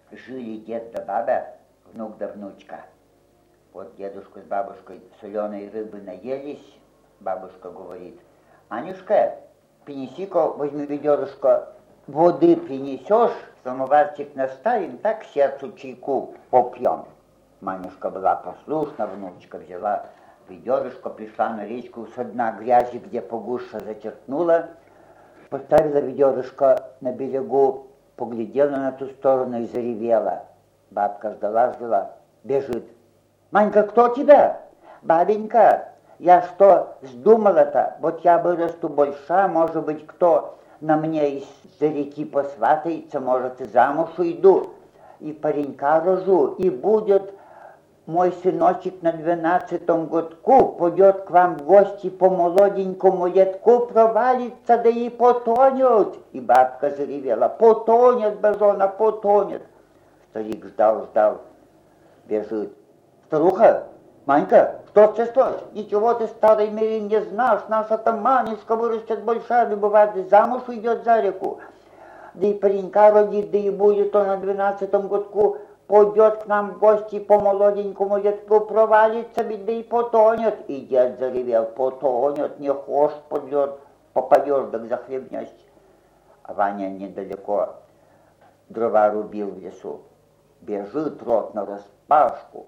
Жили дед да баба, внук да внучка. Вот дедушка с бабушкой соленой рыбы наелись. Бабушка говорит: Анюшка, принеси-ка, возьми ведерышко воды, принесешь, самоварчик наставим, так сердцу чайку попьем. Манюшка была послушна, внучка взяла ведерышко, пришла на речку, со дна грязи, где погуще, зачерпнула, поставила ведерышко на берегу, поглядела на ту сторону и заревела. Бабка ждала, бежит. Манька, кто тебя? Бабенька, я что вздумала-то? Вот я вырасту больша, может быть, кто на мне из-за реки посватается, может, и замуж уйду, и паренька рожу, и будет мой сыночек на 12-м годку, пойдет к вам в гости по молоденькому летку, провалится, да и потонет. И бабка заревела: потонет, божона, потонет. Старик ждал, бежит. Старуха, Манька, что стряслось? Ничего ты, старый Мирин, не знаешь, наша-то Манюшка вырастет большая, бывает, замуж уйдет за реку. Да и паренька родит, да и будет он на 12-м годку, пойдет к нам в гости по молоденькому летку, провалится, да и потонет. И дед заревел: потонет, не хошь под лед, попадешь, так захлебнешься. А Ваня недалеко дрова рубил в лесу. Бежит рот нараспашку.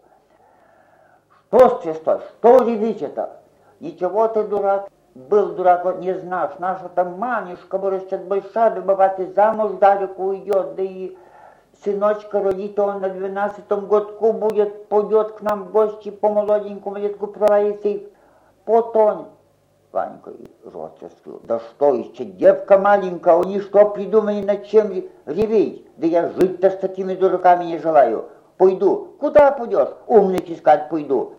Что стряслось? Что ревите-то? Ничего ты, дурак, был дурак, вот не знаешь, наша-то Манюшка вырастет большая, да бывает, и замуж далеко уйдет, да и сыночка родит, он на 12-м годку будет, пойдет к нам в гости по молоденькому летку, провалится и потонет. Ванька рот раскрыл. Да что еще, девка маленькая, они что придумали, над чем реветь? Да я жить-то с такими дураками не желаю. Пойду. Куда пойдешь? Умных искать пойду.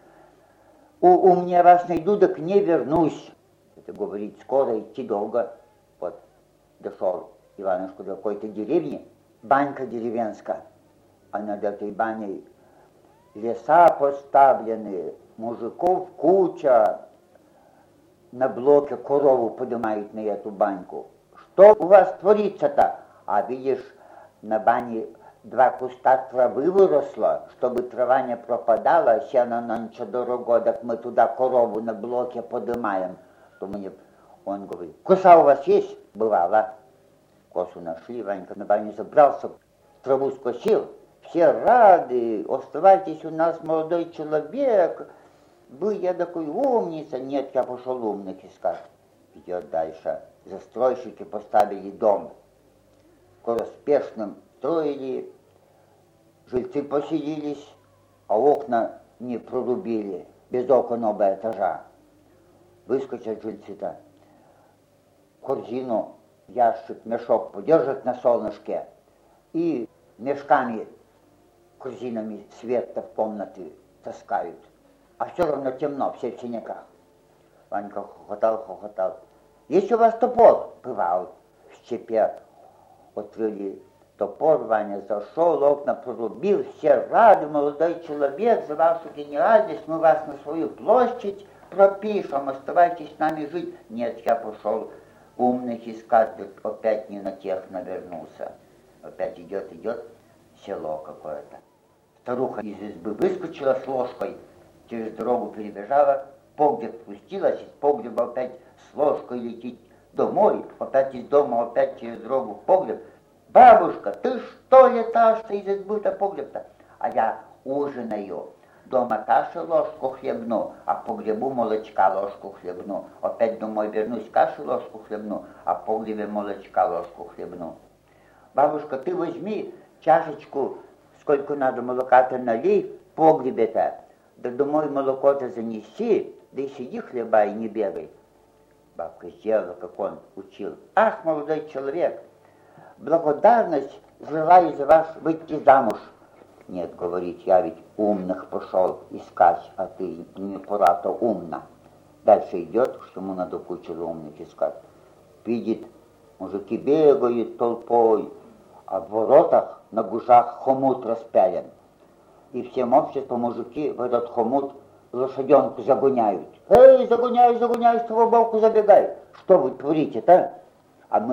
Умнее вас найду, так не вернусь. Это говорит скоро, идти долго. Вот дошел Иванушка до какой-то деревни, банька деревенская, а над этой баней леса поставлены, мужиков куча, на блоке корову поднимают на эту баньку. Что у вас творится-то? А видишь, на бане 2 куста травы выросло, чтобы трава не пропадала, сено нонче дорого, так мы туда корову на блоке поднимаем. То мне он говорит: коса у вас есть? Бывало. Косу нашли, Ванька на баню забрался, траву скосил. Все рады: оставайтесь у нас, молодой человек. Был я такой умница. Нет, я пошел умных искать. Идет дальше. Застройщики поставили дом. Скороспешным строили, жильцы поселились, а окна не прорубили, без окон оба этажа. Выскочат жильцы-то, корзину, ящик, мешок подержат на солнышке и мешками, корзинами свет-то в комнаты таскают. А все равно темно, все в синяках. Ванька хохотал. Есть у вас топор? Бывал. В щепе открыли топор, Ваня зашел, окна прорубил, все рады, молодой человек, за вашу гениальность мы вас на свою площадь пропишем, оставайтесь с нами жить. Нет, я пошел умных искать, опять не на тех навернулся. Опять идет, село какое-то. Старуха из избы выскочила с ложкой, через дорогу перебежала, погреб спустилась, из погреба опять с ложкой летит домой, опять из дома, опять через дорогу в погреб. Бабушка, ты что летаешь-то из избы-то погреб-то? А я ужинаю. Дома каши ложку хлебну, а в погребу молочка ложку хлебну. Опять домой вернусь, каши ложку хлебну, а в погребе молочка ложку хлебну. Бабушка, ты возьми чашечку, сколько надо молока-то налей в погребе-то, да домой молоко-то занеси, да и сиди хлеба и не бегай. Бабка сделала, как он учил. Ах, молодой человек, благодарность желаю за вас выйти замуж. Нет, говорит, я ведь умных пошел искать, а ты не пора-то умна. Дальше идет, что ему надо кучу умных искать. Видит, мужики бегают толпой, а в воротах на гужах хомут распялен. И всем обществом мужики в этот хомут лошаденку загоняют. Эй, загоняй, с того боку забегай. Что вы творите-то? А мы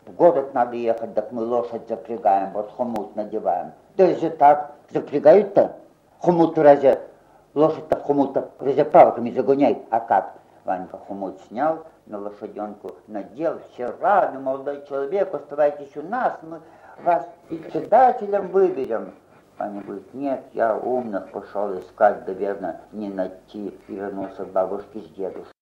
в город надо ехать, так мы лошадь запрягаем, вот хомут надеваем. Да же так, запрягают-то? Хомут разве, лошадь-то в хомут-то разве палками загоняет, а как? Ванька хомут снял, на лошаденку надел, все рады, молодой человек, оставайтесь у нас, мы вас председателем выберем. Ваня говорит, нет, я умных пошел искать, наверное, не найти, и вернулся к бабушке с дедушкой.